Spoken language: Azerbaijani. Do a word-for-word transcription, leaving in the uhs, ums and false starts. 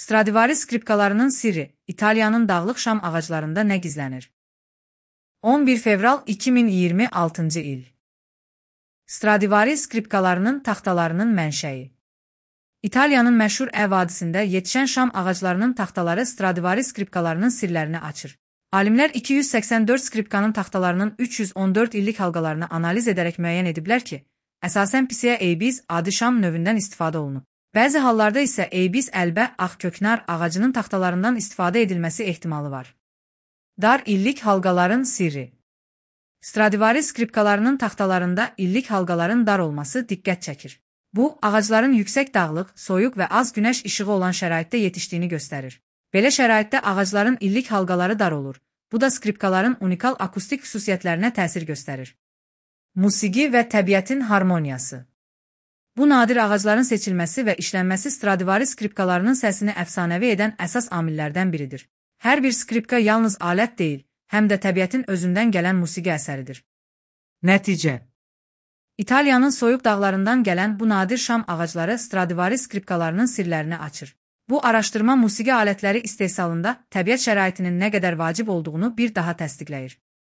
Stradivari skripkalarının sirri, İtaliyanın dağlıq Şam ağaclarında nə gizlənir? on bir fevral iki min iyirmi altıncı il. Stradivari skripkalarının taxtalarının mənşəyi. İtaliyanın məşhur Ə vadisində yetişən Şam ağaclarının taxtaları Stradivari skripkalarının sirlərini açır. Alimlər iki yüz səksən dörd skripkanın taxtalarının üç yüz on dörd illik halqalarını analiz edərək müəyyən ediblər ki, əsasən Pisea aebis adi Şam növündən istifadə olunub. Bəzi hallarda isə aebis əlbə ağköknar ağacının taxtalarından istifadə edilməsi ehtimalı var. Dar illik halqaların sirri. Stradivari skripkalarının taxtalarında illik halqaların dar olması diqqət çəkir. Bu, ağacların yüksək dağlıq, soyuq və az günəş işığı olan şəraitdə yetişdiyini göstərir. Belə şəraitdə ağacların illik halqaları dar olur. Bu da skripkaların unikal akustik xüsusiyyətlərinə təsir göstərir. Musiqi və təbiətin harmoniyası. Bu nadir ağacların seçilməsi və işlənməsi Stradivari skripkalarının səsini əfsanəvi edən əsas amillərdən biridir. Hər bir skripka yalnız alət deyil, həm də təbiətin özündən gələn musiqi əsəridir. Nəticə. İtaliyanın soyuq dağlarından gələn bu nadir Şam ağacları Stradivari skripkalarının sirlərini açır. Bu araşdırma musiqi alətləri istehsalında təbiət şəraitinin nə qədər vacib olduğunu bir daha təsdiqləyir.